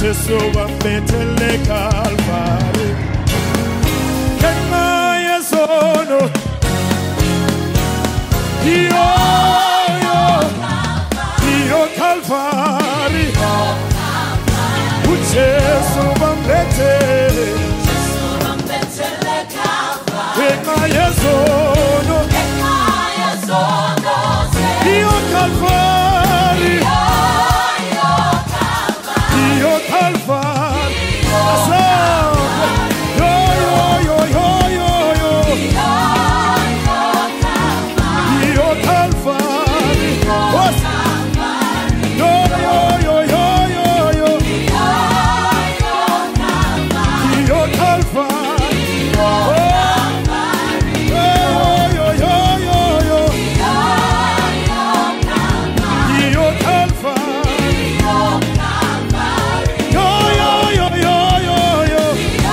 Jesu wambetele Kalvari Kema yesono Dio Kalvari Jesu wambetele Kema yesono Dio Kalvari Dio Kalvari Yo yo yo yo yo Dio Kalvari Yo yo yo yo yo yo Dio Kalvari Yo yo yo yo yo Dio Kalvari Yo yo yo yo yo yo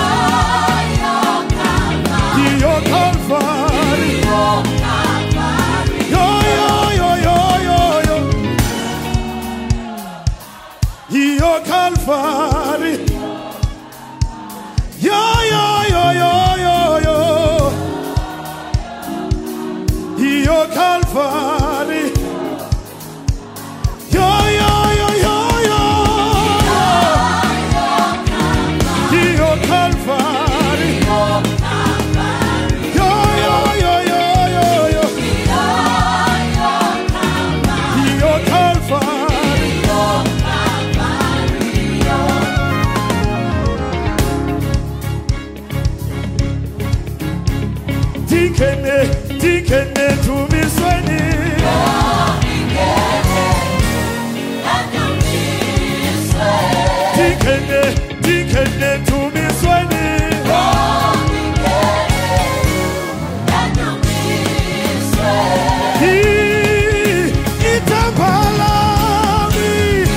Dio Kalvari Yo yo yo yo yo yo Dio Kalvari Yo yo yo yo yo yo Dio Kalvari Yo yo yo yo yo Dio Kalvari Yo yo yo yo yo yo Dio Kalvari Dikene tumisweni Dikene tumisweni Itapalami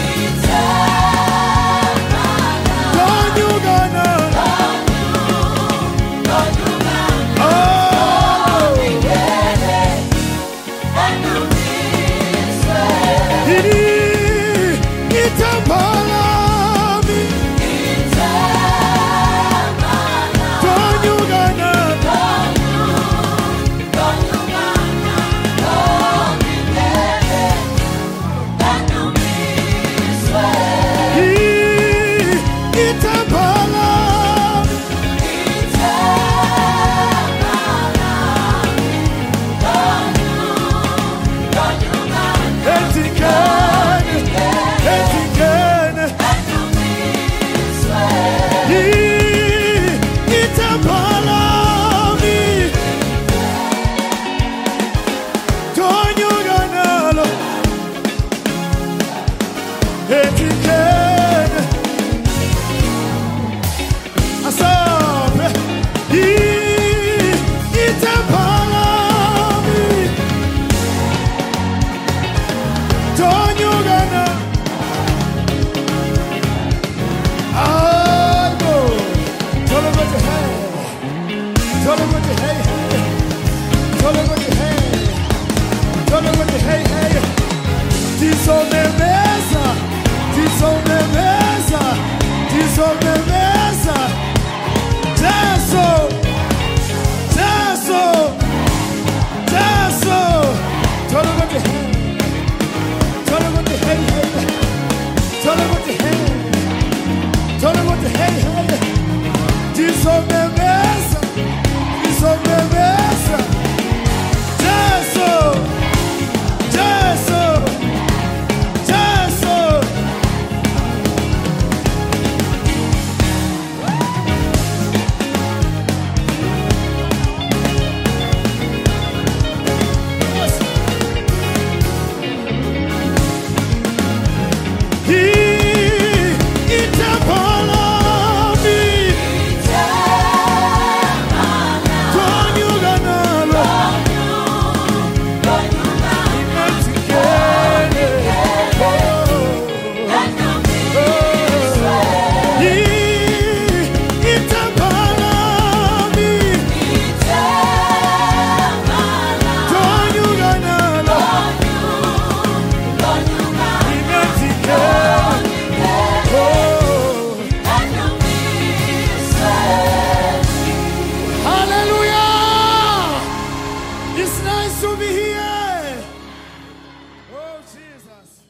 Donyugana Itapalami Donyugana Jesus.